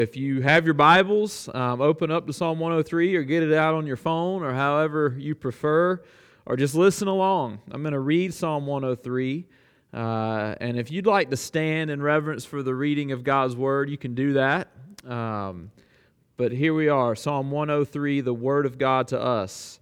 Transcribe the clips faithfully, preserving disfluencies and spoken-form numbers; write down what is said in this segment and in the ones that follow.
If you have your Bibles, um, open up to Psalm one oh three or get it out on your phone or however you prefer, or just listen along. I'm going to read Psalm one oh three, uh, and if you'd like to stand in reverence for the reading of God's Word, you can do that. Um, but here we are, Psalm one oh three, the Word of God to us.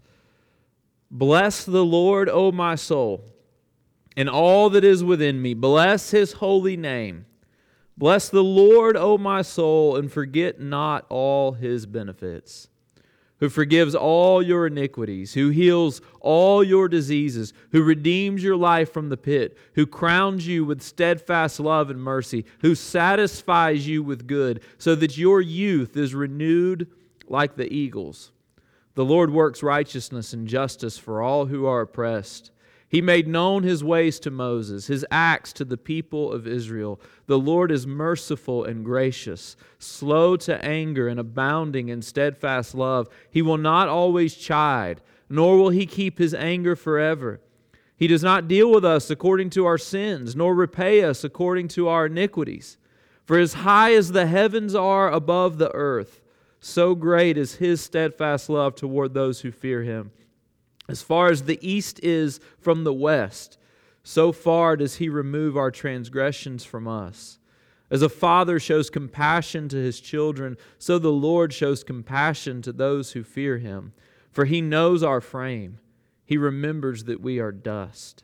Bless the Lord, O my soul, and all that is within me. Bless His holy name. Bless the Lord, O my soul, and forget not all His benefits, who forgives all your iniquities, who heals all your diseases, who redeems your life from the pit, who crowns you with steadfast love and mercy, who satisfies you with good, so that your youth is renewed like the eagles. The Lord works righteousness and justice for all who are oppressed. He made known His ways to Moses, His acts to the people of Israel. The Lord is merciful and gracious, slow to anger and abounding in steadfast love. He will not always chide, nor will He keep His anger forever. He does not deal with us according to our sins, nor repay us according to our iniquities. For as high as the heavens are above the earth, so great is His steadfast love toward those who fear Him. As far as the east is from the west, so far does He remove our transgressions from us. As a father shows compassion to his children, so the Lord shows compassion to those who fear Him. For He knows our frame. He remembers that we are dust.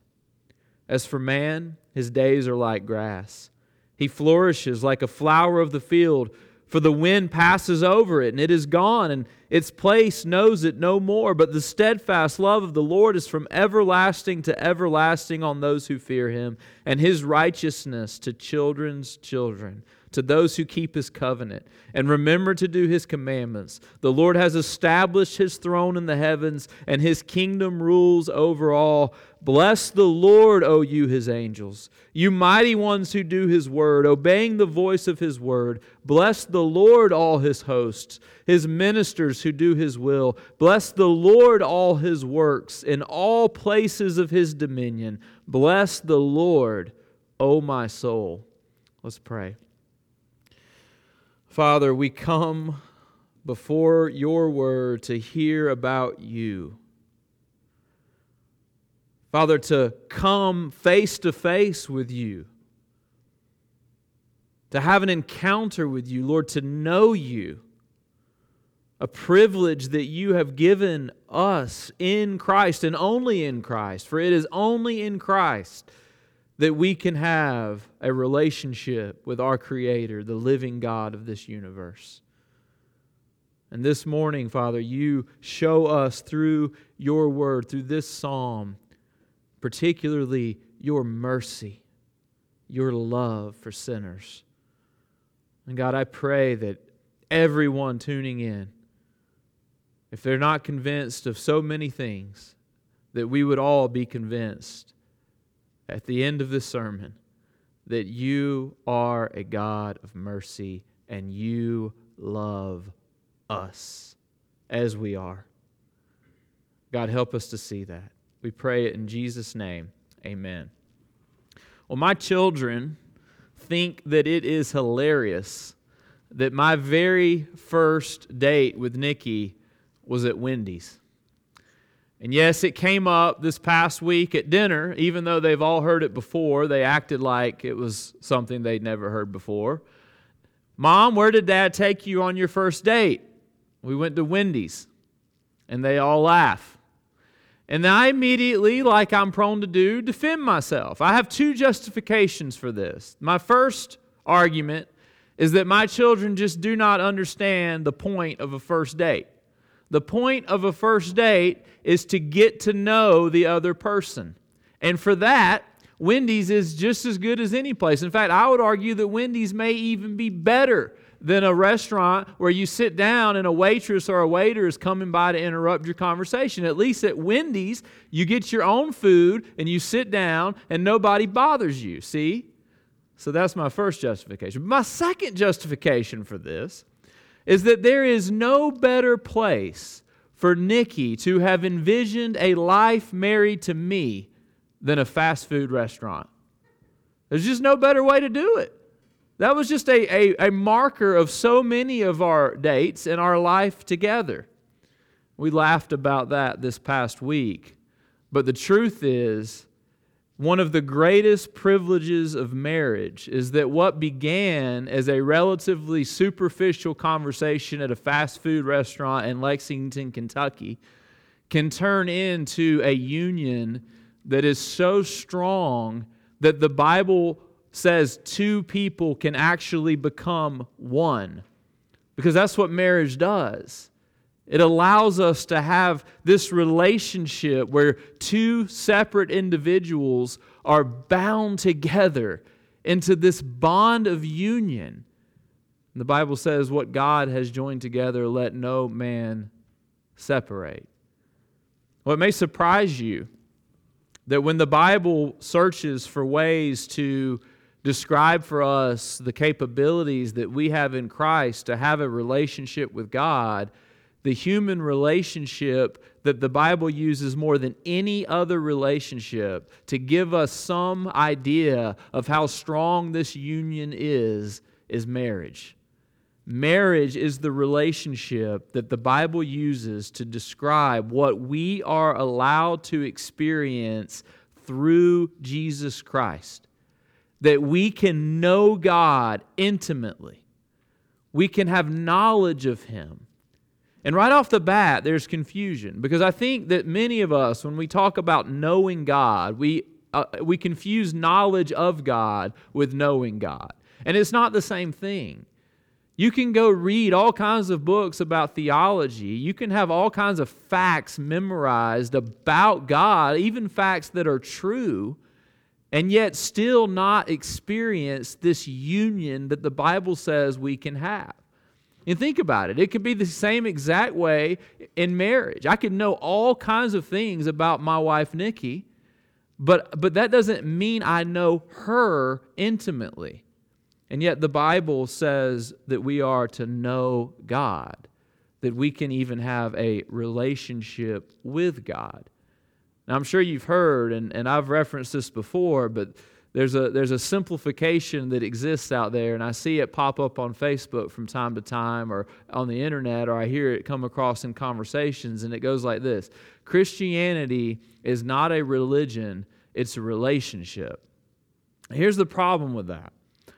As for man, his days are like grass. He flourishes like a flower of the field, for the wind passes over it, and it is gone, and its place knows it no more. But the steadfast love of the Lord is from everlasting to everlasting on those who fear Him, and His righteousness to children's children, to those who keep His covenant and remember to do His commandments. The Lord has established His throne in the heavens, and His kingdom rules over all. Bless the Lord, O you His angels, you mighty ones who do His word, obeying the voice of His word. Bless the Lord, all His hosts, His ministers who do His will. Bless the Lord, all His works, in all places of His dominion. Bless the Lord, O my soul. Let's pray. Father, we come before Your word to hear about You. Father, to come face to face with You, to have an encounter with You, Lord, to know You, a privilege that You have given us in Christ and only in Christ, for it is only in Christ that we can have a relationship with our Creator, the living God of this universe. And this morning, Father, You show us through Your word, through this psalm, particularly Your mercy, Your love for sinners. And God, I pray that everyone tuning in, if they're not convinced of so many things, that we would all be convinced at the end of this sermon that You are a God of mercy and You love us as we are. God, help us to see that. We pray it in Jesus' name. Amen. Well, my children think that it is hilarious that my very first date with Nikki was at Wendy's. And yes, it came up this past week at dinner. Even though they've all heard it before, they acted like it was something they'd never heard before. Mom, where did Dad take you on your first date? We went to Wendy's. And they all laugh. And I immediately, like I'm prone to do, defend myself. I have two justifications for this. My first argument is that my children just do not understand the point of a first date. The point of a first date is to get to know the other person. And for that, Wendy's is just as good as any place. In fact, I would argue that Wendy's may even be better than a restaurant where you sit down and a waitress or a waiter is coming by to interrupt your conversation. At least at Wendy's, you get your own food and you sit down and nobody bothers you. See? So that's my first justification. My second justification for this is that there is no better place for Nikki to have envisioned a life married to me than a fast food restaurant. There's just no better way to do it. That was just a, a, a marker of so many of our dates and our life together. We laughed about that this past week. But the truth is, one of the greatest privileges of marriage is that what began as a relatively superficial conversation at a fast food restaurant in Lexington, Kentucky, can turn into a union that is so strong that the Bible says two people can actually become one. Because that's what marriage does. It allows us to have this relationship where two separate individuals are bound together into this bond of union. And the Bible says, what God has joined together, let no man separate. Well, it may surprise you that when the Bible searches for ways to describe for us the capabilities that we have in Christ to have a relationship with God, the human relationship that the Bible uses more than any other relationship to give us some idea of how strong this union is, is marriage. Marriage is the relationship that the Bible uses to describe what we are allowed to experience through Jesus Christ. That we can know God intimately. We can have knowledge of Him. And right off the bat, there's confusion, because I think that many of us, when we talk about knowing God, we uh, we confuse knowledge of God with knowing God. And it's not the same thing. You can go read all kinds of books about theology. You can have all kinds of facts memorized about God, even facts that are true, and yet still not experience this union that the Bible says we can have. And think about it. It could be the same exact way in marriage. I could know all kinds of things about my wife, Nikki, but, but that doesn't mean I know her intimately. And yet the Bible says that we are to know God, that we can even have a relationship with God. Now, I'm sure you've heard, and, and I've referenced this before, but There's a there's a simplification that exists out there, and I see it pop up on Facebook from time to time or on the internet, or I hear it come across in conversations, and it goes like this. Christianity is not a religion, it's a relationship. Here's the problem with that.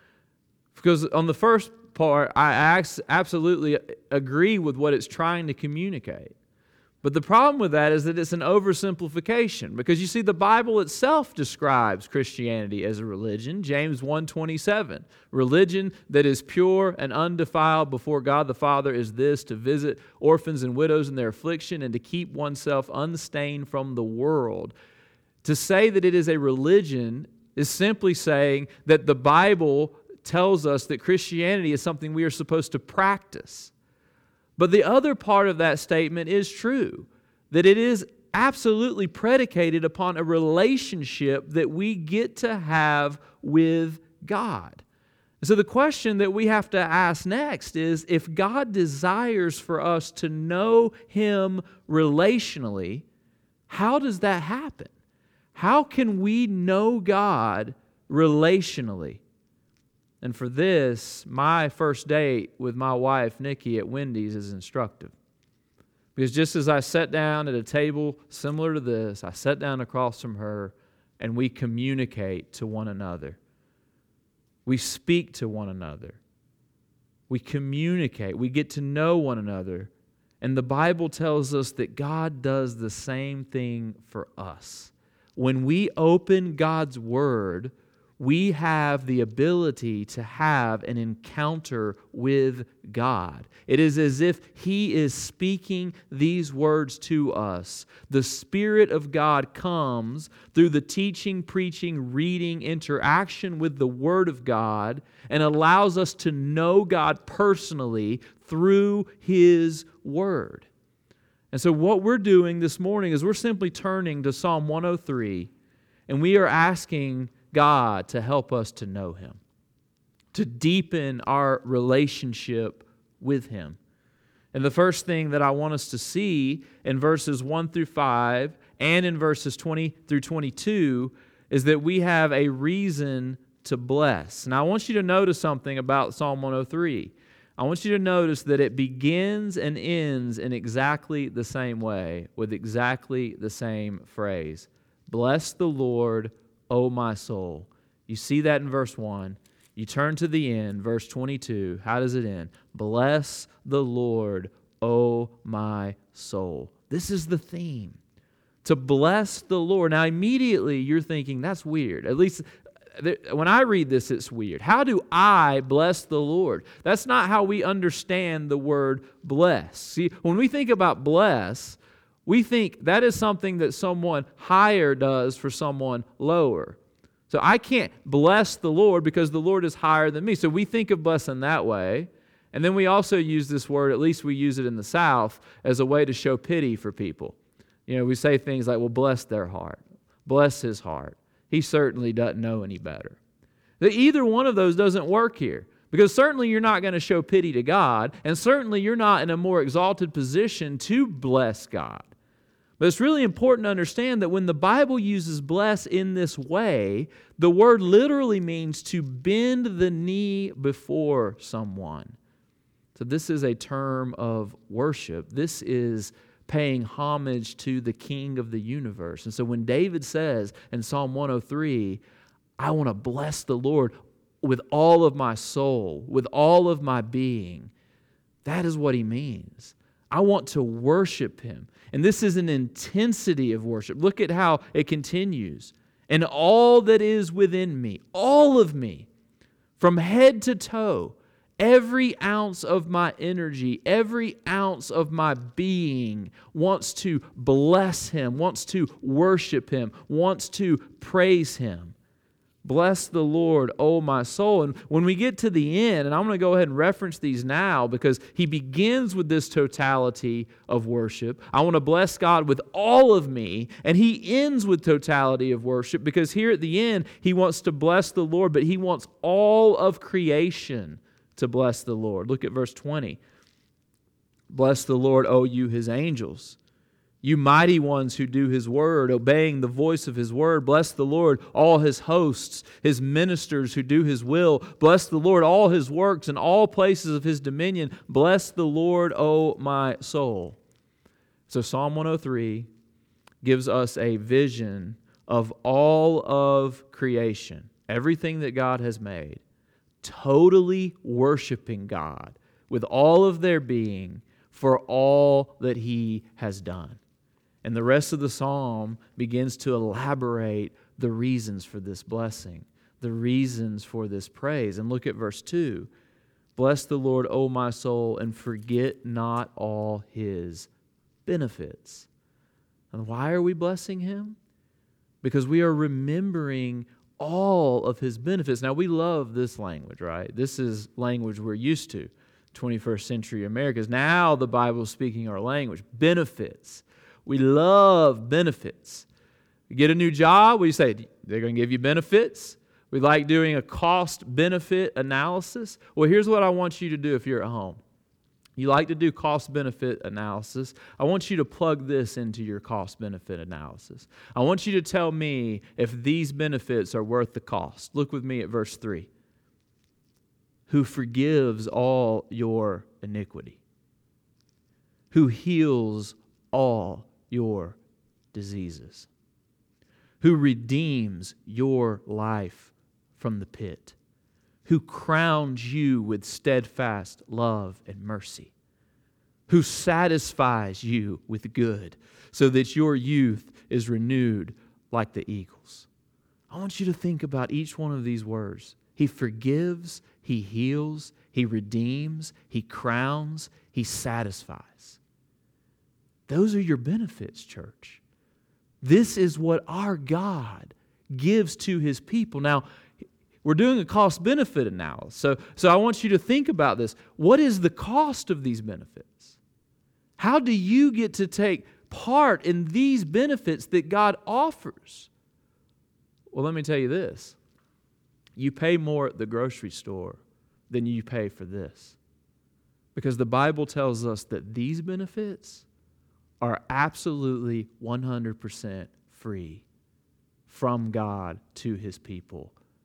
Because on the first part, I absolutely agree with what it's trying to communicate. But the problem with that is that it's an oversimplification, because you see, the Bible itself describes Christianity as a religion. James one twenty-seven, religion that is pure and undefiled before God the Father is this, to visit orphans and widows in their affliction and to keep oneself unstained from the world. To say that it is a religion is simply saying that the Bible tells us that Christianity is something we are supposed to practice. But the other part of that statement is true, that it is absolutely predicated upon a relationship that we get to have with God. So the question that we have to ask next is, if God desires for us to know Him relationally, how does that happen? How can we know God relationally? And for this, my first date with my wife, Nikki, at Wendy's is instructive. Because just as I sat down at a table similar to this, I sat down across from her, and we communicate to one another. We speak to one another. We communicate. We get to know one another. And the Bible tells us that God does the same thing for us. When we open God's Word, we have the ability to have an encounter with God. It is as if He is speaking these words to us. The Spirit of God comes through the teaching, preaching, reading, interaction with the Word of God, and allows us to know God personally through His Word. And so what we're doing this morning is we're simply turning to Psalm one oh three, and we are asking God to help us to know Him, to deepen our relationship with Him. And the first thing that I want us to see in verses one through five and in verses twenty through twenty-two is that we have a reason to bless. Now, I want you to notice something about Psalm one oh three. I want you to notice that it begins and ends in exactly the same way, with exactly the same phrase. Bless the Lord, O my soul. You see that in verse one. You turn to the end, verse twenty-two. How does it end? Bless the Lord, O my soul. This is the theme. To bless the Lord. Now, immediately you're thinking, that's weird. At least when I read this, it's weird. How do I bless the Lord? That's not how we understand the word bless. See, when we think about bless, we think that is something that someone higher does for someone lower. So I can't bless the Lord because the Lord is higher than me. So we think of blessing that way. And then we also use this word, at least we use it in the South, as a way to show pity for people. You know, we say things like, well, bless their heart. Bless his heart. He certainly doesn't know any better. Either one of those doesn't work here. Because certainly you're not going to show pity to God, and certainly you're not in a more exalted position to bless God. But it's really important to understand that when the Bible uses bless in this way, the word literally means to bend the knee before someone. So this is a term of worship. This is paying homage to the King of the universe. And so when David says in Psalm one oh three, I want to bless the Lord with all of my soul, with all of my being, that is what he means. I want to worship him. And this is an intensity of worship. Look at how it continues. And all that is within me, all of me, from head to toe, every ounce of my energy, every ounce of my being wants to bless him, wants to worship him, wants to praise him. Bless the Lord, O my soul. And when we get to the end, and I'm going to go ahead and reference these now because he begins with this totality of worship. I want to bless God with all of me, and he ends with totality of worship because here at the end, he wants to bless the Lord, but he wants all of creation to bless the Lord. Look at verse twenty. Bless the Lord, O you his angels. You mighty ones who do his word, obeying the voice of his word. Bless the Lord, all his hosts, his ministers who do his will. Bless the Lord, all his works and all places of his dominion. Bless the Lord, O my soul. So Psalm one oh three gives us a vision of all of creation, everything that God has made, totally worshiping God with all of their being for all that he has done. And the rest of the psalm begins to elaborate the reasons for this blessing, the reasons for this praise. And look at verse two. Bless the Lord, O my soul, and forget not all his benefits. And why are we blessing him? Because we are remembering all of his benefits. Now, we love this language, right? This is language we're used to. twenty-first century Americans. Now the Bible is speaking our language. Benefits. We love benefits. You get a new job, we say, they're going to give you benefits. We like doing a cost-benefit analysis. Well, here's what I want you to do if you're at home. You like to do cost-benefit analysis. I want you to plug this into your cost-benefit analysis. I want you to tell me if these benefits are worth the cost. Look with me at verse three. Who forgives all your iniquity, who heals all your diseases, who redeems your life from the pit, who crowns you with steadfast love and mercy, who satisfies you with good so that your youth is renewed like the eagles. I want you to think about each one of these words. He forgives, he heals, he redeems, he crowns, he satisfies. Those are your benefits, church. This is what our God gives to his people. Now, we're doing a cost-benefit analysis. So, so I want you to think about this. What is the cost of these benefits? How do you get to take part in these benefits that God offers? Well, let me tell you this. You pay more at the grocery store than you pay for this. Because the Bible tells us that these benefits are absolutely one hundred percent free from God to his people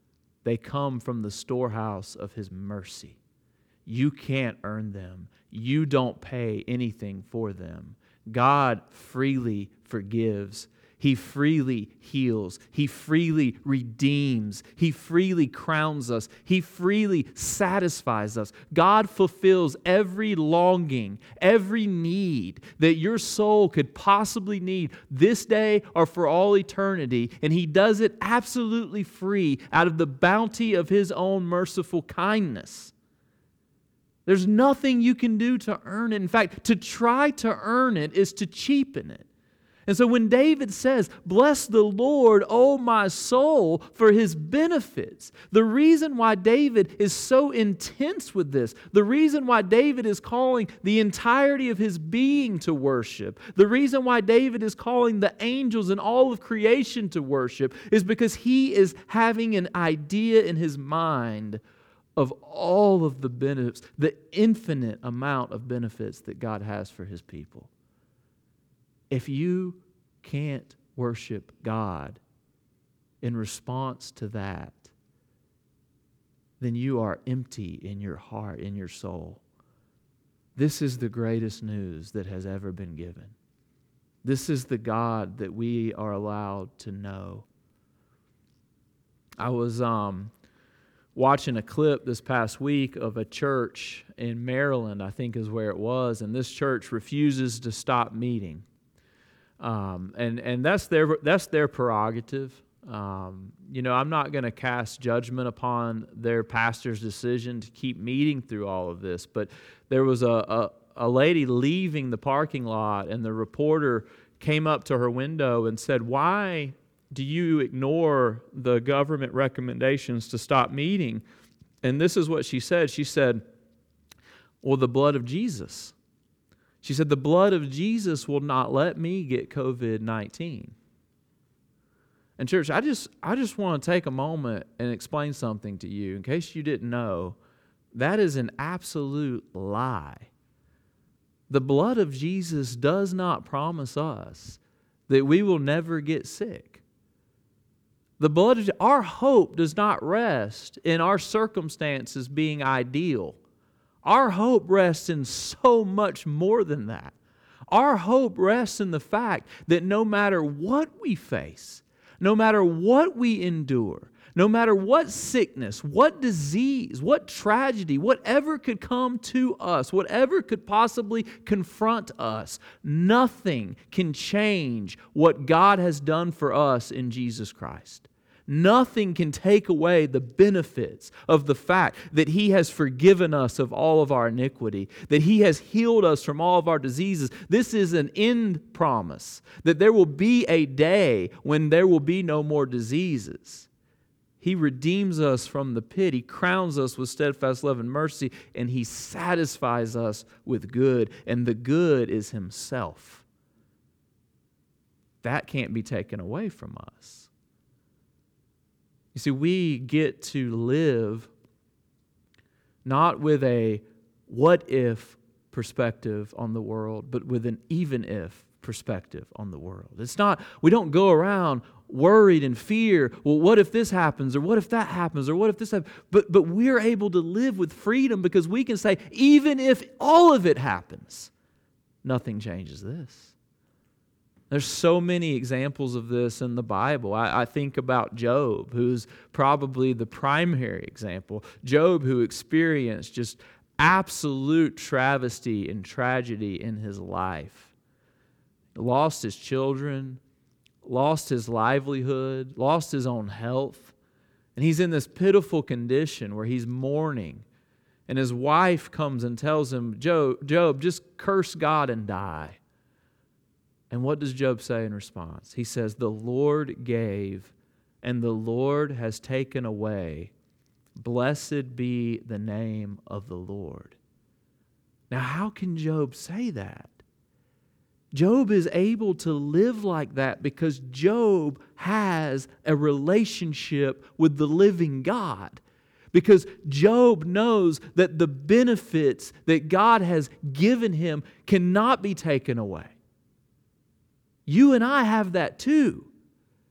They come from the storehouse of His mercy. You can't earn them. You don't pay anything for them. God freely forgives. He freely heals. He freely redeems. He freely crowns us. He freely satisfies us. God fulfills every longing, every need that your soul could possibly need this day or for all eternity. And He does it absolutely free out of the bounty of His own merciful kindness. There's nothing you can do to earn it. In fact, to try to earn it is to cheapen it. And so when David says, "Bless the Lord, O my soul, for His benefits," the reason why David is so intense with this, the reason why David is calling the entirety of his being to worship, the reason why David is calling the angels and all of creation to worship, is because he is having an idea in his mind of all of the benefits, the infinite amount of benefits that God has for His people. If you can't worship God in response to that, then you are empty in your heart, in your soul. This is the greatest news that has ever been given. This is the God that we are allowed to know. I was um, watching a clip this past week of a church in Maryland, I think is where it was, and this church refuses to stop meeting. Um, and and that's their that's their prerogative. Um, you know, I'm not going to cast judgment upon their pastor's decision to keep meeting through all of this, but there was a, a, a lady leaving the parking lot, and the reporter came up to her window and said, "Why do you ignore the government recommendations to stop meeting?" And this is what she said. She said, "Well, the blood of Jesus." She said, "The blood of Jesus will not let me get covid nineteen. And church, I just I just want to take a moment and explain something to you. In case you didn't know, that is an absolute lie. The blood of Jesus does not promise us that we will never get sick. The blood of our hope does not rest in our circumstances being ideal. Our hope rests in so much more than that. Our hope rests in the fact that no matter what we face, no matter what we endure, no matter what sickness, what disease, what tragedy, whatever could come to us, whatever could possibly confront us, nothing can change what God has done for us in Jesus Christ. Nothing can take away the benefits of the fact that He has forgiven us of all of our iniquity, that He has healed us from all of our diseases. This is an end promise, that there will be a day when there will be no more diseases. He redeems us from the pit. He crowns us with steadfast love and mercy, and He satisfies us with good, and the good is Himself. That can't be taken away from us. You see, we get to live not with a what if perspective on the world, but with an even if perspective on the world. It's not, we don't go around worried and fear, well, what if this happens, or what if that happens, or what if this happens? But, but we're able to live with freedom because we can say, even if all of it happens, nothing changes this. There's so many examples of this in the Bible. I, I think about Job, who's probably the primary example. Job, who experienced just absolute travesty and tragedy in his life. Lost his children, lost his livelihood, lost his own health. And he's in this pitiful condition where he's mourning. And his wife comes and tells him, Job, Job, just curse God and die. And what does Job say in response? He says, "The Lord gave, and the Lord has taken away. Blessed be the name of the Lord." Now, how can Job say that? Job is able to live like that because Job has a relationship with the living God. Because Job knows that the benefits that God has given him cannot be taken away. You and I have that too.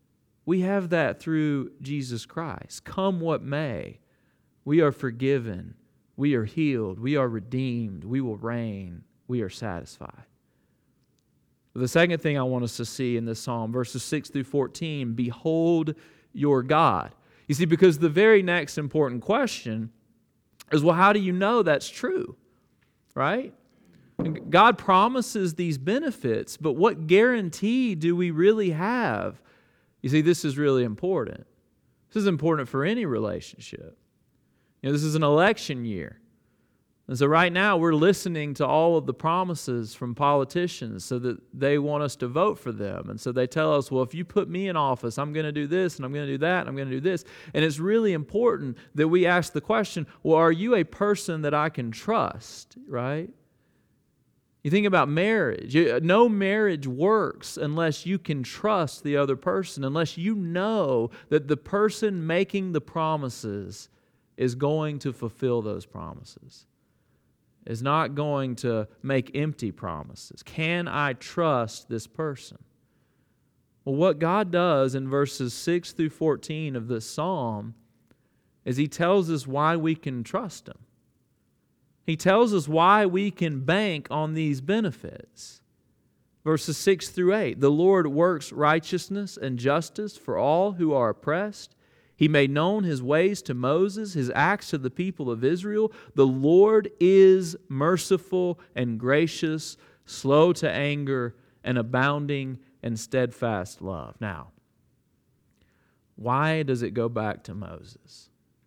We have that through Jesus Christ. Come what may, we are forgiven, we are healed, we are redeemed, we will reign, we are satisfied. The second thing I want us to see in this psalm, verses six through fourteen, behold your God. You see, because the very next important question is, well, how do you know that's true? Right? God promises these benefits, but what guarantee do we really have? You see, this is really important. This is important for any relationship. You know, this is an election year. And so right now we're listening to all of the promises from politicians so that they want us to vote for them. And so they tell us, well, if you put me in office, I'm going to do this and I'm going to do that and I'm going to do this. And it's really important that we ask the question, well, are you a person that I can trust, right? You think about marriage. No marriage works unless you can trust the other person, unless you know that the person making the promises is going to fulfill those promises, is not going to make empty promises. Can I trust this person? Well, what God does in verses six through fourteen of this psalm is He tells us why we can trust Him. He tells us why we can bank on these benefits. Verses six through eight, the Lord works righteousness and justice for all who are oppressed. He made known His ways to Moses, His acts to the people of Israel. The Lord is merciful and gracious, slow to anger, and abounding in steadfast love. Now, why does it go back to Moses?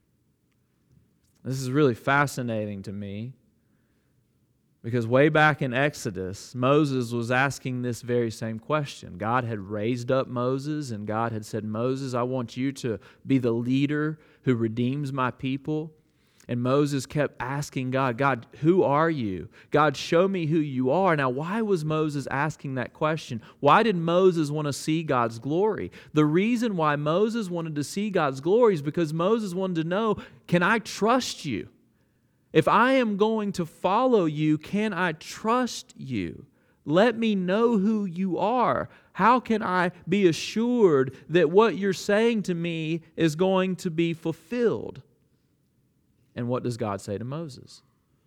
This is really fascinating to me because way back in Exodus, Moses was asking this very same question. God had raised up Moses and God had said, Moses, I want you to be the leader who redeems my people. And Moses kept asking God, God, who are you? God, show me who you are. Now, why was Moses asking that question? Why did Moses want to see God's glory? The reason why Moses wanted to see God's glory is because Moses wanted to know, can I trust you? If I am going to follow you, can I trust you? Let me know who you are. How can I be assured that what you're saying to me is going to be fulfilled? And what does God say to Moses?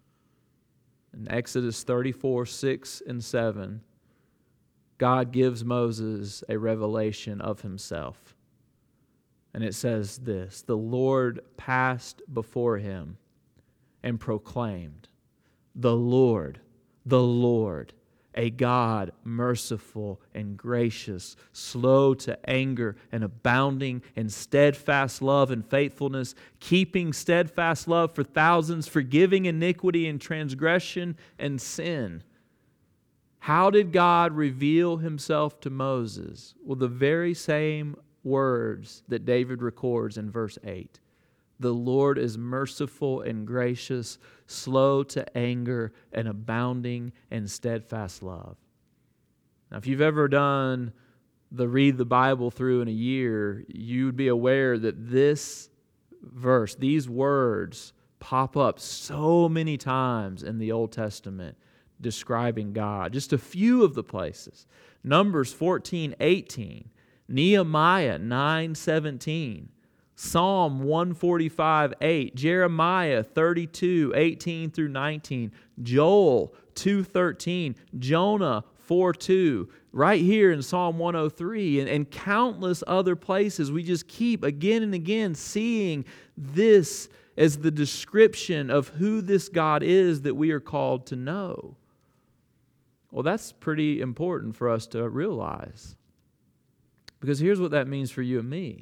In Exodus thirty-four, six and seven, God gives Moses a revelation of Himself. And it says this, the Lord passed before him and proclaimed, the Lord, the Lord, a God merciful and gracious, slow to anger and abounding in steadfast love and faithfulness, keeping steadfast love for thousands, forgiving iniquity and transgression and sin. How did God reveal Himself to Moses? Well, the very same words that David records in verse eight. The Lord is merciful and gracious, slow to anger, and abounding in steadfast love. Now, if you've ever done the read the Bible through in a year, you'd be aware that this verse, these words, pop up so many times in the Old Testament describing God. Just a few of the places. Numbers fourteen, eighteen, Nehemiah nine, seventeen, Psalm one forty-five, eight, Jeremiah thirty-two, eighteen through nineteen, Joel two, thirteen, Jonah four, two, right here in Psalm one oh three, and, and countless other places. We just keep again and again seeing this as the description of who this God is that we are called to know. Well, that's pretty important for us to realize. Because here's what that means for you and me.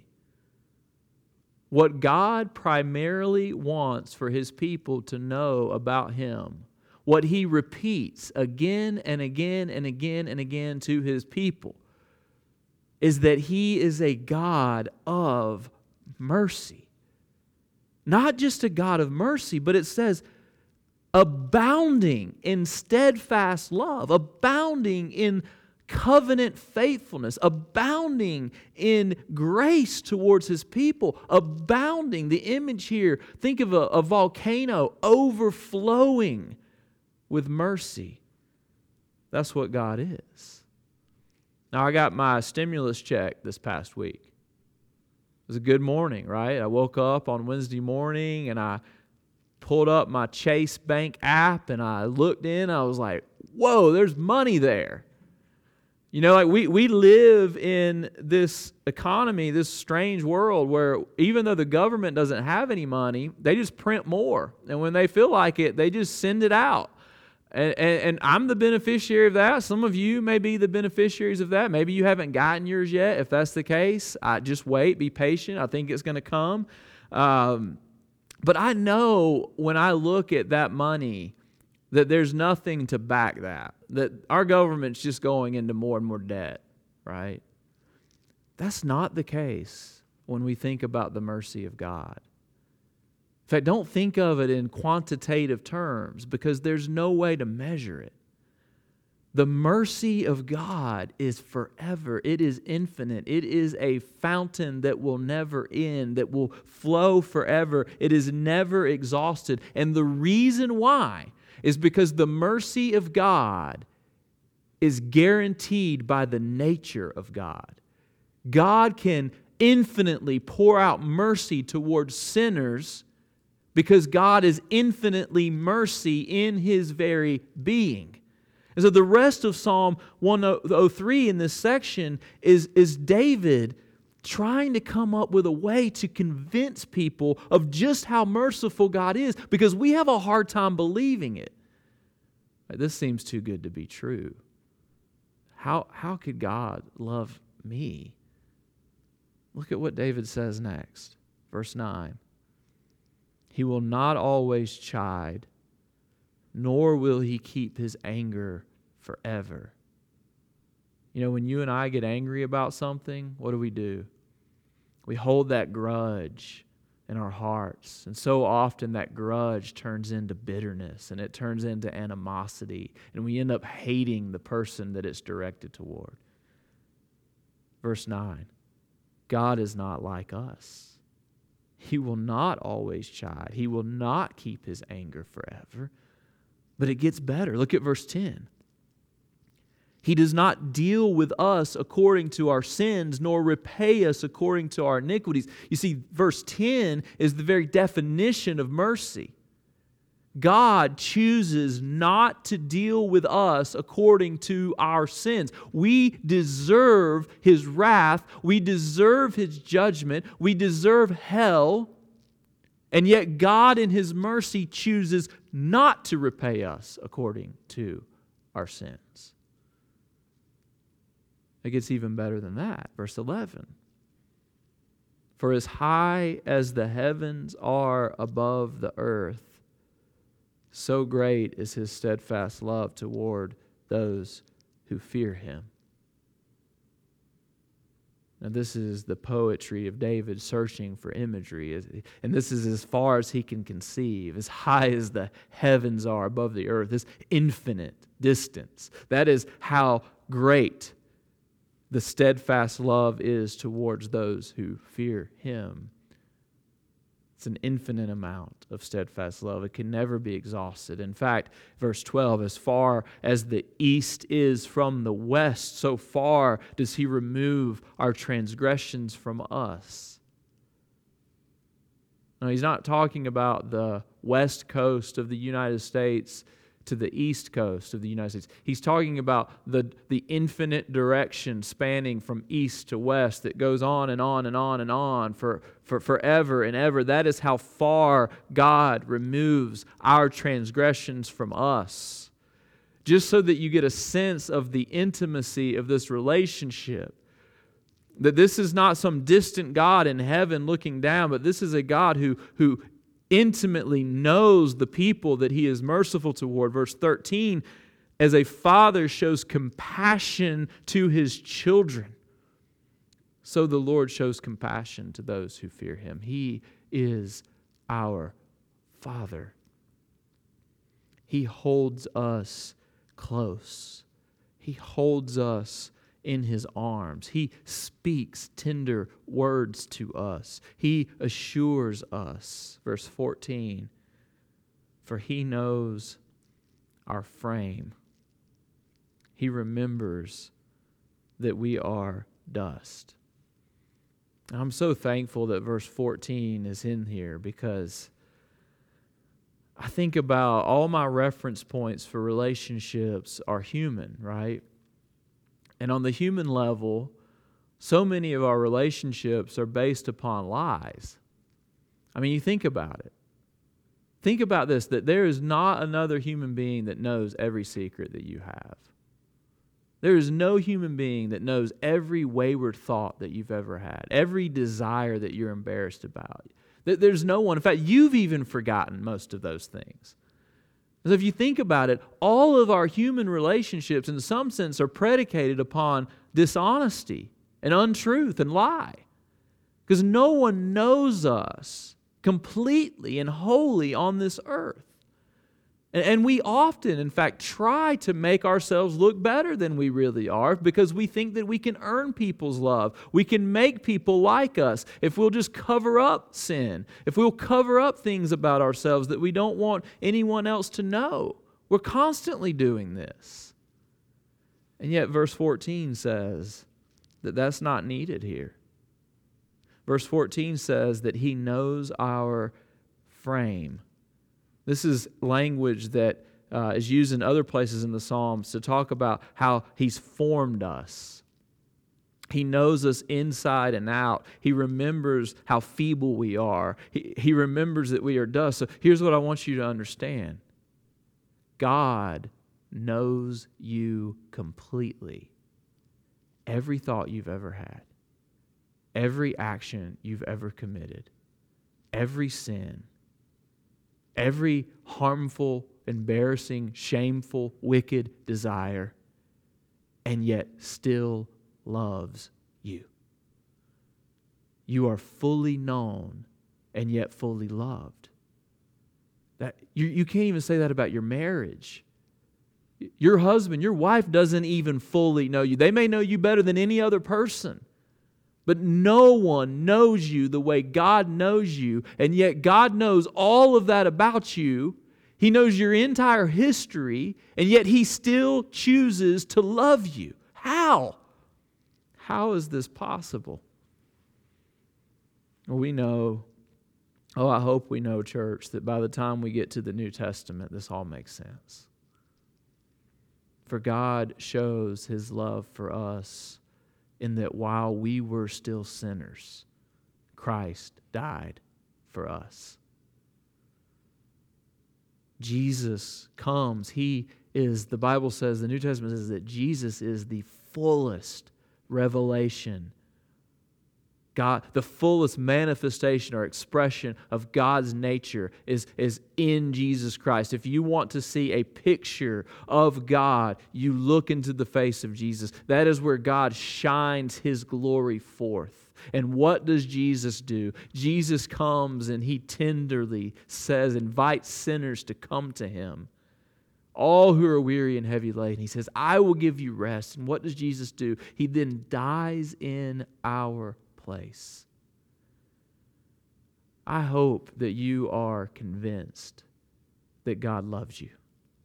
What God primarily wants for His people to know about Him, what He repeats again and again and again and again to His people, is that He is a God of mercy. Not just a God of mercy, but it says abounding in steadfast love, abounding in covenant faithfulness, abounding in grace towards His people, abounding. The image here, think of a, a volcano overflowing with mercy. That's what God is. Now, I got my stimulus check this past week. was a good morning, right? I woke up on Wednesday morning and I pulled up my Chase Bank app and I looked in. I was like, whoa, there's money there. You know, like we, we live in this economy, this strange world where even though the government doesn't have any money, they just print more. And when they feel like it, they just send it out. And, and, and I'm the beneficiary of that. Some of you may be the beneficiaries of that. Maybe you haven't gotten yours yet. If that's the case, I just wait, be patient. I think it's going to come. Um, but I know when I look at that money that there's nothing to back that, that our government's just going into more and more debt, right? That's not the case when we think about the mercy of God. In fact, don't think of it in quantitative terms because there's no way to measure it. The mercy of God is forever. It is infinite. It is a fountain that will never end, that will flow forever. It is never exhausted. And the reason why is because the mercy of God is guaranteed by the nature of God. God can infinitely pour out mercy towards sinners because God is infinitely mercy in His very being. And so the rest of Psalm one oh three in this section is, is David trying to come up with a way to convince people of just how merciful God is because we have a hard time believing it. This seems too good to be true. How, how could God love me? Look at what David says next. Verse nine. He will not always chide, nor will He keep His anger forever. You know, when you and I get angry about something, what do we do? We hold that grudge in our hearts. And so often that grudge turns into bitterness and it turns into animosity. And we end up hating the person that it's directed toward. Verse nine, God is not like us. He will not always chide. He will not keep His anger forever. But it gets better. Look at verse ten. He does not deal with us according to our sins, nor repay us according to our iniquities. You see, verse ten is the very definition of mercy. God chooses not to deal with us according to our sins. We deserve His wrath. We deserve His judgment. We deserve hell. And yet God in His mercy chooses not to repay us according to our sins. It gets even better than that. Verse eleven. For as high as the heavens are above the earth, so great is His steadfast love toward those who fear Him. Now this is the poetry of David searching for imagery. And this is as far as he can conceive, as high as the heavens are above the earth, this infinite distance. That is how great the steadfast love is towards those who fear Him. It's an infinite amount of steadfast love. It can never be exhausted. In fact, verse twelve, as far as the east is from the west, so far does He remove our transgressions from us. Now, He's not talking about the west coast of the United States to the east coast of the United States. He's talking about the, the infinite direction spanning from east to west that goes on and on and on and on for, for forever and ever. That is how far God removes our transgressions from us. Just so that you get a sense of the intimacy of this relationship. That this is not some distant God in heaven looking down, but this is a God who, who intimately knows the people that He is merciful toward. Verse thirteen, as a father shows compassion to his children, so the Lord shows compassion to those who fear Him. He is our Father. He holds us close. He holds us in His arms. He speaks tender words to us. He assures us. Verse fourteen, for He knows our frame. He remembers that we are dust. I'm so thankful that verse fourteen is in here, because I think about all my reference points for relationships are human, right? And on the human level, so many of our relationships are based upon lies. I mean, you think about it. Think about this, that there is not another human being that knows every secret that you have. There is no human being that knows every wayward thought that you've ever had, every desire that you're embarrassed about. There's no one. In fact, you've even forgotten most of those things. So if you think about it, all of our human relationships in some sense are predicated upon dishonesty and untruth and lie. Because no one knows us completely and wholly on this earth. And, and we often, in fact, try to make ourselves look better than we really are, because we think that we can earn people's love. We can make people like us if we'll just cover up sin, if we'll cover up things about ourselves that we don't want anyone else to know. We're constantly doing this. And yet verse fourteen says that that's not needed here. Verse fourteen says that He knows our frame. This is language that uh, is used in other places in the Psalms to talk about how He's formed us. He knows us inside and out. He remembers how feeble we are. He, he remembers that we are dust. So here's what I want you to understand. God knows you completely. Every thought you've ever had, every action you've ever committed, every sin, every harmful, embarrassing, shameful, wicked desire, and yet still loves you. You are fully known and yet fully loved. That you, you can't even say that about your marriage. Your husband, your wife doesn't even fully know you. They may know you better than any other person. But no one knows you the way God knows you, and yet God knows all of that about you. He knows your entire history, and yet He still chooses to love you. How? How is this possible? Well, we know, oh, I hope we know, church, that by the time we get to the New Testament, this all makes sense. For God shows His love for us in that while we were still sinners, Christ died for us. Jesus comes. He is, the Bible says, the New Testament says that Jesus is the fullest revelation, God, the fullest manifestation or expression of God's nature is, is in Jesus Christ. If you want to see a picture of God, you look into the face of Jesus. That is where God shines His glory forth. And what does Jesus do? Jesus comes and He tenderly says, invites sinners to come to Him. All who are weary and heavy laden. He says, I will give you rest. And what does Jesus do? He then dies in our place. I hope that you are convinced that God loves you.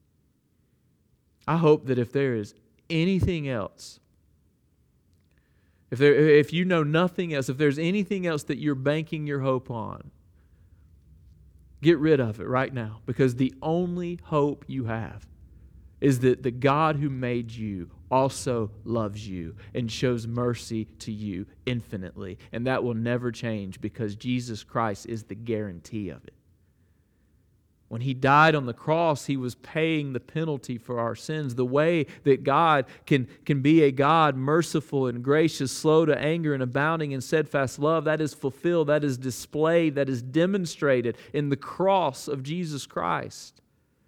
I hope that if there is anything else, if there, if you know nothing else, if there's anything else that you're banking your hope on, get rid of it right now, because the only hope you have is that the God who made you also loves you and shows mercy to you infinitely. And that will never change, because Jesus Christ is the guarantee of it. When He died on the cross, He was paying the penalty for our sins. The way that God can, can be a God merciful and gracious, slow to anger and abounding in steadfast love, that is fulfilled, that is displayed, that is demonstrated in the cross of Jesus Christ.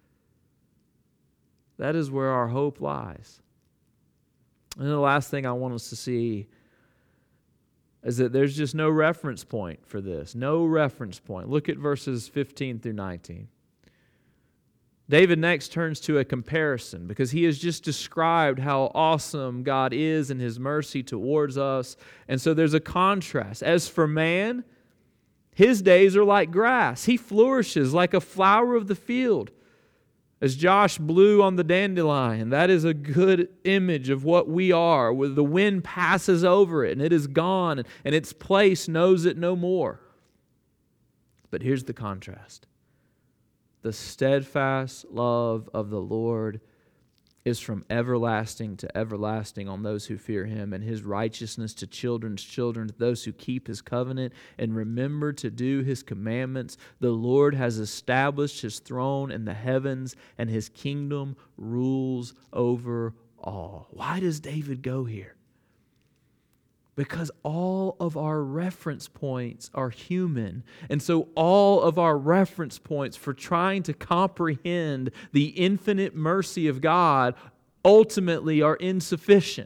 That is where our hope lies. And then the last thing I want us to see is that there's just no reference point for this. No reference point. Look at verses fifteen through nineteen. David next turns to a comparison, because he has just described how awesome God is in His mercy towards us. And so there's a contrast. As for man, his days are like grass. He flourishes like a flower of the field. As Josh blew on the dandelion, that is a good image of what we are, where the wind passes over it and it is gone and its place knows it no more. But here's the contrast. The steadfast love of the Lord is from everlasting to everlasting on those who fear Him, and His righteousness to children's children, to those who keep His covenant and remember to do His commandments. The Lord has established His throne in the heavens, and His kingdom rules over all. Why does David go here? Because all of our reference points are human. And so all of our reference points for trying to comprehend the infinite mercy of God ultimately are insufficient.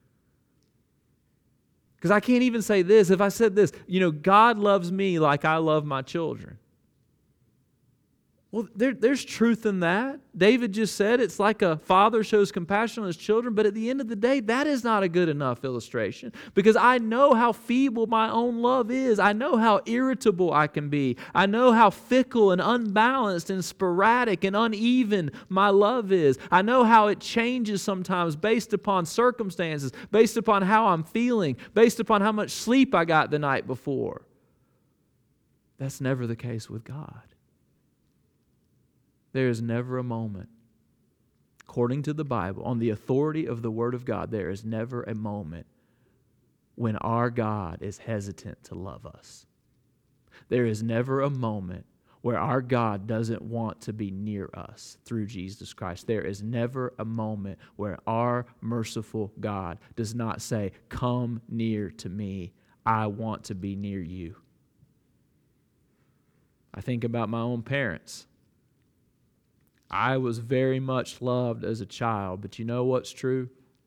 Because I can't even say this. If I said this, you know, God loves me like I love my children. Well, there, there's truth in that. David just said it's like a father shows compassion on his children, but at the end of the day, that is not a good enough illustration because I know how feeble my own love is. I know how irritable I can be. I know how fickle and unbalanced and sporadic and uneven my love is. I know how it changes sometimes based upon circumstances, based upon how I'm feeling, based upon how much sleep I got the night before. That's never the case with God. There is never a moment, according to the Bible, on the authority of the Word of God, there is never a moment when our God is hesitant to love us. There is never a moment where our God doesn't want to be near us through Jesus Christ. There is never a moment where our merciful God does not say, "Come near to me. I want to be near you." I think about my own parents. I was very much loved as a child, but you know what's true?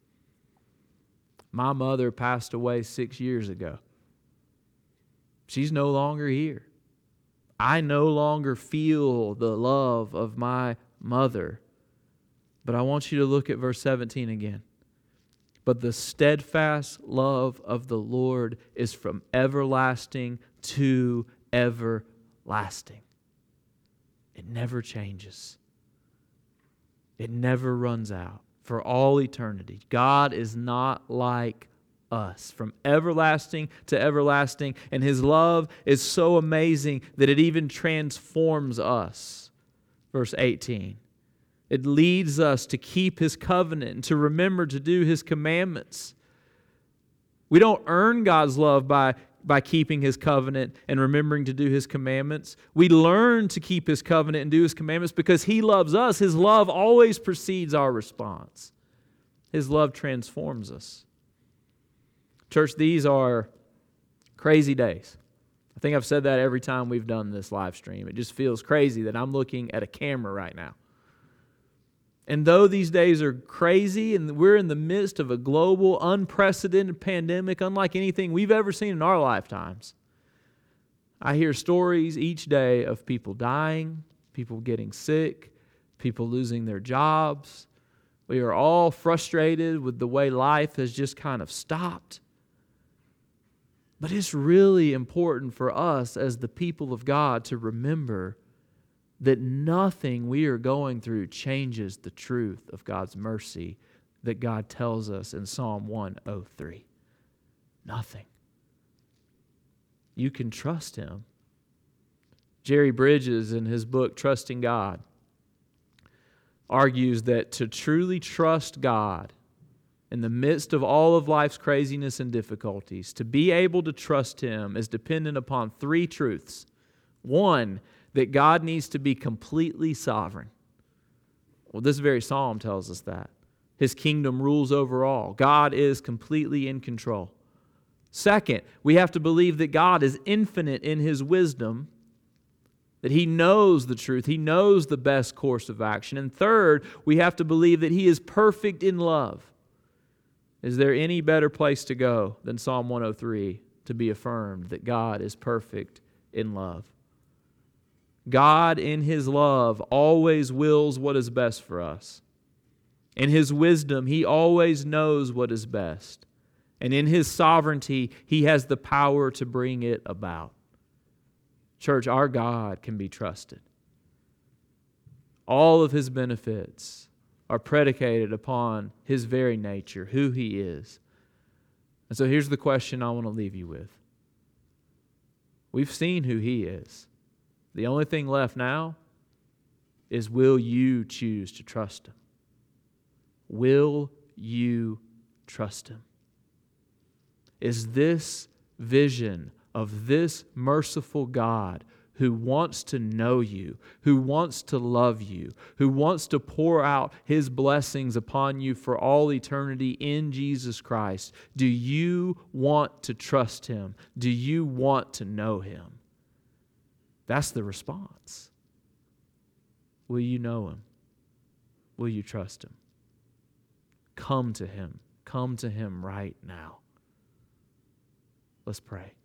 My mother passed away six years ago. She's no longer here. I no longer feel the love of my mother. But I want you to look at verse seventeen again. But the steadfast love of the Lord is from everlasting to everlasting. It never changes. It never runs out for all eternity. God is not like us, from everlasting to everlasting, and His love is so amazing that it even transforms us. Verse eighteen. It leads us to keep His covenant and to remember to do His commandments. We don't earn God's love by by keeping His covenant and remembering to do His commandments. We learn to keep His covenant and do His commandments because He loves us. His love always precedes our response. His love transforms us. Church, these are crazy days. I think I've said that every time we've done this live stream. It just feels crazy that I'm looking at a camera right now. And though these days are crazy and we're in the midst of a global, unprecedented pandemic, unlike anything we've ever seen in our lifetimes, I hear stories each day of people dying, people getting sick, people losing their jobs. We are all frustrated with the way life has just kind of stopped. But it's really important for us as the people of God to remember that nothing we are going through changes the truth of God's mercy that God tells us in Psalm one oh three. Nothing. You can trust Him. Jerry Bridges, in his book, Trusting God, argues that to truly trust God in the midst of all of life's craziness and difficulties, to be able to trust Him is dependent upon three truths. One, that God needs to be completely sovereign. Well, this very psalm tells us that. His kingdom rules over all. God is completely in control. Second, we have to believe that God is infinite in His wisdom, that He knows the truth. He knows the best course of action. And third, we have to believe that He is perfect in love. Is there any better place to go than Psalm one oh three to be affirmed that God is perfect in love? God, in His love, always wills what is best for us. In His wisdom, He always knows what is best. And in His sovereignty, He has the power to bring it about. Church, our God can be trusted. All of His benefits are predicated upon His very nature, who He is. And so here's the question I want to leave you with. We've seen who He is. The only thing left now is, will you choose to trust Him? Will you trust Him? Is this vision of this merciful God who wants to know you, who wants to love you, who wants to pour out His blessings upon you for all eternity in Jesus Christ, do you want to trust Him? Do you want to know Him? That's the response. Will you know Him? Will you trust Him? Come to Him. Come to Him right now. Let's pray.